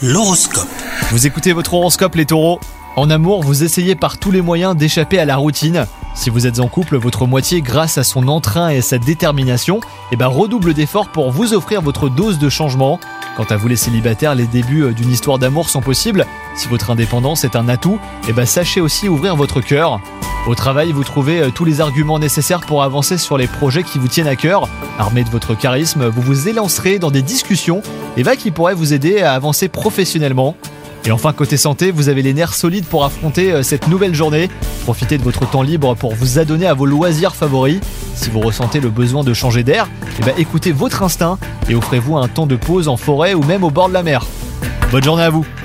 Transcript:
L'horoscope. Vous écoutez votre horoscope les taureaux. En amour, vous essayez par tous les moyens d'échapper à la routine. Si vous êtes en couple, votre moitié, grâce à son entrain et à sa détermination, redouble d'efforts pour vous offrir votre dose de changement. Quant à vous les célibataires, les débuts d'une histoire d'amour sont possibles. Si votre indépendance est un atout, sachez aussi ouvrir votre cœur. Au travail, vous trouvez tous les arguments nécessaires pour avancer sur les projets qui vous tiennent à cœur. Armé de votre charisme, vous vous élancerez dans des discussions qui pourraient vous aider à avancer professionnellement. Et enfin, côté santé, vous avez les nerfs solides pour affronter cette nouvelle journée. Profitez de votre temps libre pour vous adonner à vos loisirs favoris. Si vous ressentez le besoin de changer d'air, écoutez votre instinct et offrez-vous un temps de pause en forêt ou même au bord de la mer. Bonne journée à vous!